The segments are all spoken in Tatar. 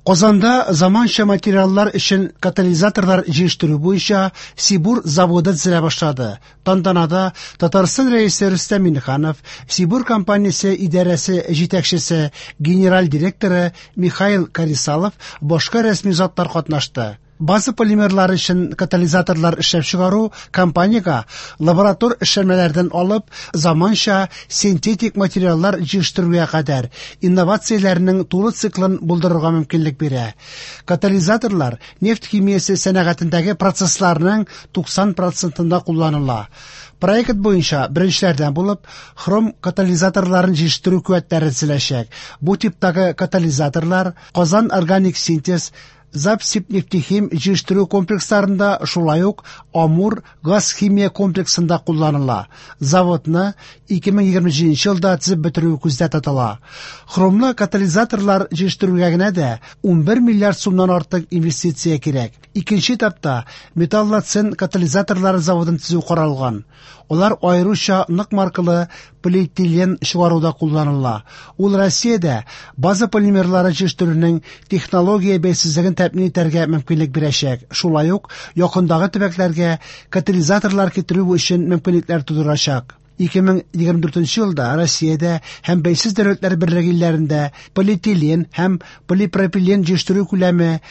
Казанда заманча материаллар өчен катализаторлар җыештыру буенча Сибур заводы төзелә башлады. Тантанада Татарстан рәисе Рөстәм Миңнеханов, Сибур компаниясе идарәсе җитәкчесе, генераль директоры Михаил Карисалов, башка рәсми затлар катнашты. База полимерлары өчен катализаторлар эшләп чыгару компанияга лаборатор эшләнмәләрдән алып заманча синтетик материаллар җыештыруга кадәр инновацияләрнең тулы циклын булдырырга мөмкинлек бирә. Катализаторлар нефть химиясе сәнәгатендәге процессларның 90%-ында кулланыла. Проект буенча беренчеләрдән булып хром катализаторларын җыештыру куәтләре төзеләчәк. Бу типтагы катализаторлар Казан органик синтез, Запсибнефтехим җыештыру комплексларында, шулай ук Амур газ химия комплексында кулланыла. Заводны 2027 елда төзеп бетерү күздә тотыла. Хромлы катализаторлар җыештыруга генә дә 11 миллиард сумнан артык инвестиция кирәк. Икенче этапта металлоцен катализаторлары заводын төзү каралган. Олар аеруча нык маркалы полиэтилен чыгаруда кулланыла. Ул Россиядә база полимерлары җыештыруның технология бәйсезлеген тәэмин итәргә мөмкинлек бирәчәк. Шулай ук якындагы төбәкләргә катализаторлар китерү өчен мөмкинлекләр тудырачак. 2024 елда Россиядә һәм бәйсез дәүләтләр берлеге илләрендә полиэтилен һәм полипропилен җыештыру күләме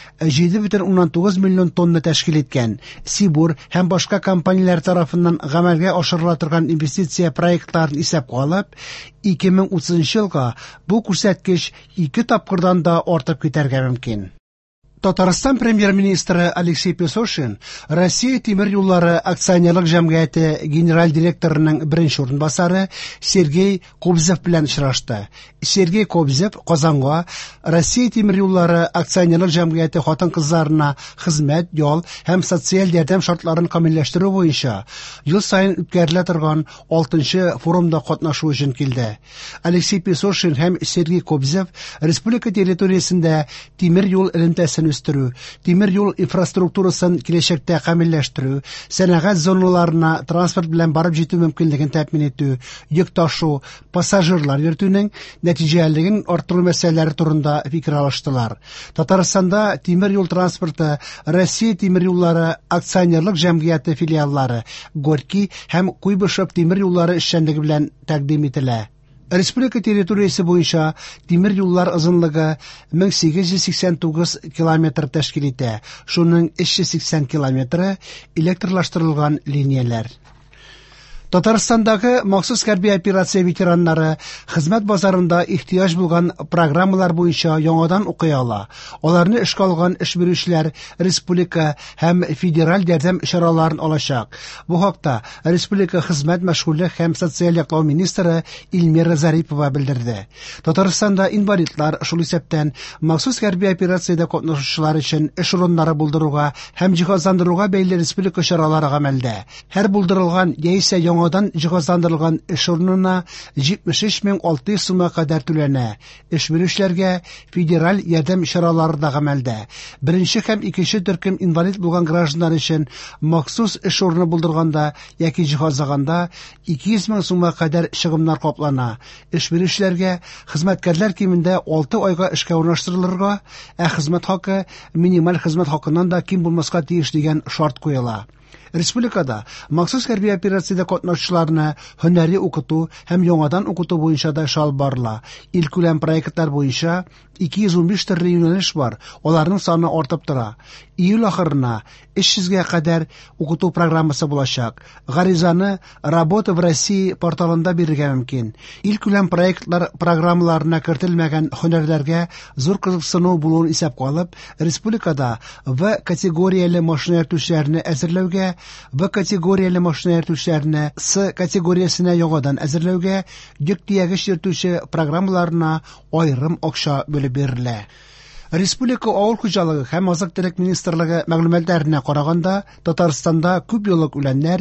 7,9 миллион тонна тәшкил иткән. Сибур һәм башка компанияләр тарафыннан гамәлгә ашырыла торган инвестиция проектларын исәпкә алып, 2030 елга бу күрсәткеч 2 тапкырдан да артып китәргә мөмкин. Татарстан премьер-министры Алексей Песошин Россия тимер юллары акционерлык җәмгыяте генераль директорының беренче урынбасары Сергей Кобзев белән очрашты. Сергей Кобзев Казанга Россия тимер юллары акционерлык җәмгыяте хатын-кызларына хезмәт, ял һәм социаль ярдәм шартларын камилләштерү буенча ел саен үткәрелә торган 6нчы форумда катнашу өчен килде. Алексей Песошин һәм Сергей Кобзев республика территориясендә тимер юл элемтәсен үстерү, тимер юл инфраструктурасын киләчәктә камилләштерү, сәнәгать зоналарына транспорт белән барып җитү мөмкинлеген тәэмин итү, йөк ташу, пассажирлар йөртүнең нәтиҗәлелеген арттыру мәсьәләләре турында фикер алыштылар. Татарстанда тимер юл транспорты Россия тимер юллары акционерлык җәмгыяте филиаллары Горький һәм Куйбышев тимер юллары эшчәнлеге белән тәкъдим ителә. Республика территориясе буенча тимер юллар озынлыгы 1889 километр тәшкил итә. Шуның 380 километры электрлаштырылган линияләр. Татарстандагы махсус хәрби операция ветераннары хезмәт базарында ихтыяҗ булган программалар буенча яңадан укый ала. Аларны эшкә алган эш бирүчеләр республика һәм федераль ярдәм чараларын алачак. Бу хакта республика хезмәт мәшгульлек һәм социаль яклау министры Илмира Зарипова белдерде. Татарстанда инвалидлар шул исәптән махсус хәрби операциядә катнашучылар өчен эш урыннары булдыруга һәм җиһазландыруга бәйле республика чаралары гамәлдә. Һәр булдырылган яисә яңадан җиһазландырылган эш урынына 73600 сумга кадәр түләнә. Эш бирүчеләргә федераль ярдәм чаралары да гамәлдә. Беренче һәм икенче төркем инвалид булган гражданнар өчен махсус эш урыны булдырганда яки җиһазлаганда 200 мең сумга кадәр чыгымнар каплана. Эш бирүчеләргә хезмәткәрләр кимендә 6 айга эшкә урнаштырылырга, хезмәт хакы минималь хезмәт хакыннан да ким булмаска тиеш дигән шарт куела. Республикада махсус хәрби операциядә катнашучыларны һөнәри укыту һәм яңадан укыту буенча да эш алып барыла. Илкүләм проектлар буенча 215 төрле юнәлеш бар. Аларның саны артып тора. Июль ахырына 300-гә кадәр укыту программасы булачак. Гаризаны «Работа в России» порталында бирергә мөмкин. Илкүләм проектлар программаларына кертелмәгән һөнәрләргә зур кызыксыну булуын исәпкә алып, республикада В категорияле машина йөртүчеләрне әзерләүгә, В категорияле машина йөртүчеләрне С категориясенә яңадан әзерләүгә, йөк тиягеч йөртүче программаларына аерым акча бөлеп бирелә. Республика авыл хуҗалыгы һәм азык-төлек министрлыгы мәгълүматларына караганда, Татарстанда күп еллык үләннәр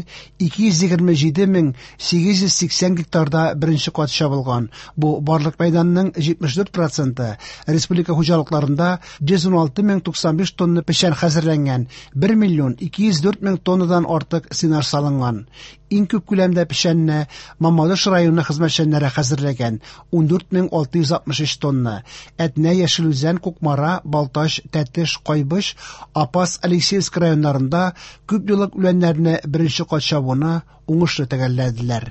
227,880 гектарда беренче кат чабылган. Бу барлык мәйданның 74%. Республика хуҗалыкларында 116,095 тонна печән хәзерләнгән, 1,204,000 тоннадан артык сенаж салынган. Иң күп күләмдә печәнне Мамадыш районы хезмәтчәннәре хәзерләгән, 14663 тонна. Әтнә, Яшелүзән, Кукмар Самара, Балташ, Тәтеш, Кайбыш, Апас, Алексеевск районнарында күп юллык үләннәрне беренче кат чабуны уңышлы төгәлләделәр.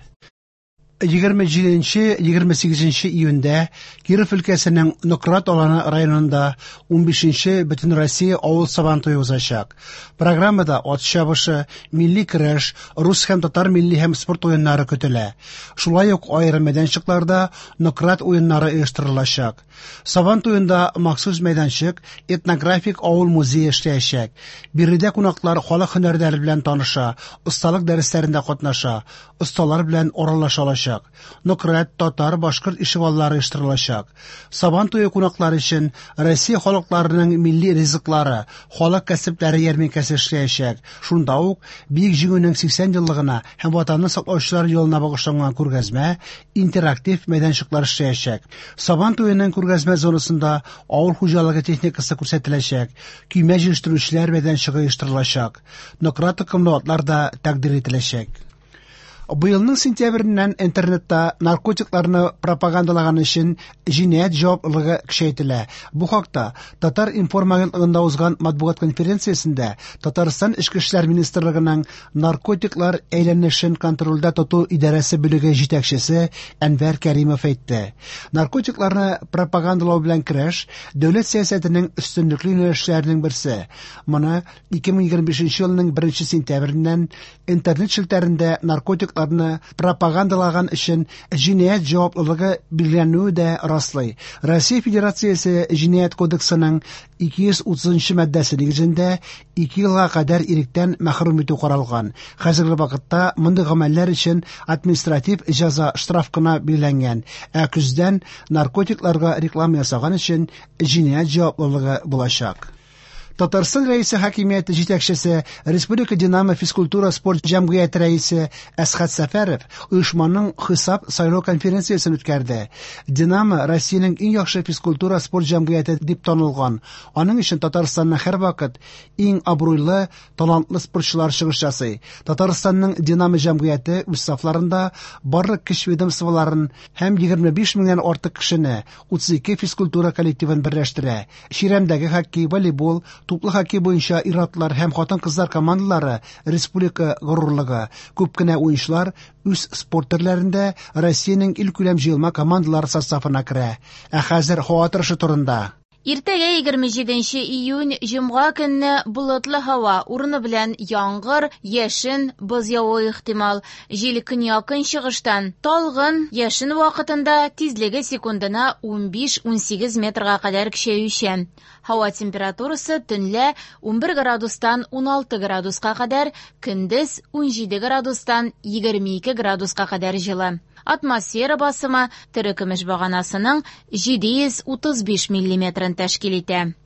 27-28 июньдә Киров өлкәсенең Нократ аланы районында 15-нче Бөтен Россия авыл сабантуе узачак. Программада ат чабышы, милли көрәш, рус һәм татар милли һәм спорт уеннары көтелә. Шулай ук аерым мәйданчыкларда Нократ уеннары оештырылачак. Сабантуенда махсус мәйданчык, этнографик авыл музее эшләячәк. Биредә кунаклар халык һөнәрләре белән таныша, осталык дәресләрендә катнаша, осталар белән аралаша. Нократ, татар, башкорт ишегаллары оештырылачак. Сабантуе кунаклары өчен Россия халыкларының милли ризыклары, халык кәсепләре ярминкәсе эшләячәк. Шунда ук Бөек җиңүнең 80 еллыгына һәм ватанны саклаучылар елына багышланган күргәзмә, интерактив мәйданчыклар эшләячәк. Сабантуеның күргәзмә зонасында авыл хуҗалыгы техникасы күрсәтеләчәк. Көймә җыештыручылар мәйданчыгы оештырылачак. Нократ токымлы атлар да тәкъдир ителәчәк. Быелның сентябреннән интернетта наркотикларны пропагандалаган өчен җинаять җаваплылыгы көчәйтелә. Бу хакта Татар информ агентлыгында узган матбугат конференциясендә Татарстан Эчке эшләр министрлыгының наркотиклар әйләнешен контрольдә тоту идарәсе бүлеге җитәкчесе Әнвәр Кәримов әйтте. Наркотикларны пропагандалау белән көрәш дәүләт сәясәтенең өстенлекле юнәлешләренең берсе. Моны 2025 елның 1 сентябреннән интернет челтәрендә наркотик пропагандалаган өчен җинаять җаваплылыгы билгеләнүе дә раслый. Россия Федерациясе җинаять кодексының 230 маддәсе нигезендә 2 елга кадәр иректән мәхрүм итү каралган. Хәзерге вакытта мондый гамәлләр өчен административ җәза штраф кына билгеләнгән. Ә күздән наркотикларга реклама ясаган өчен җинаять җаваплылыгы булачак. Татарстан рәисе хакимияте җитәкчесе, Республика Динамо физкультура спорт җәмгыяте рәисе Әсхәт Сәфәров оешманың хисап сайлау конференциясын үткәрде. Динамо Россиянең иң яхшы физкультура спорт җәмгыяте дип танылган. Аның өчен Татарстанның һәрвакыт иң абруйлы, талантлы спортчылар чыгыш ясый. Татарстанның Динамо җәмгыяте үз сафларында барлык көч ведомстволарын һәм 25 меңнән артык кешене, 32 физкультура коллективын берләштерә. Чирәмдәге хоккей, волейбол, туплы хоккей буенча ир-атлар һәм хатын-кызлар командалары республика горурлыгы. Күп кенә уенчылар үз спорт төрләрендә Россиянең илкүләм җыелма командалары составына керә. Ә хәзер һава торышы турында. Иртәгә 27 июнь җомга көнне болытлы һава, урыны белән яңгыр, яшен, боз явуы ихтимал. Җил көньяк чыгыштан. Талгын яшен вакытында тизлеге секундына 15-18 метрга кадәр көчәючән. Һава температурасы төнлә 11 градустан 16 градуска кадәр, көндез 17 градустан 22 градуска кадәр җылы. Атмосфера басымы терекөмеш баганасының 735 мм тәшкил итә.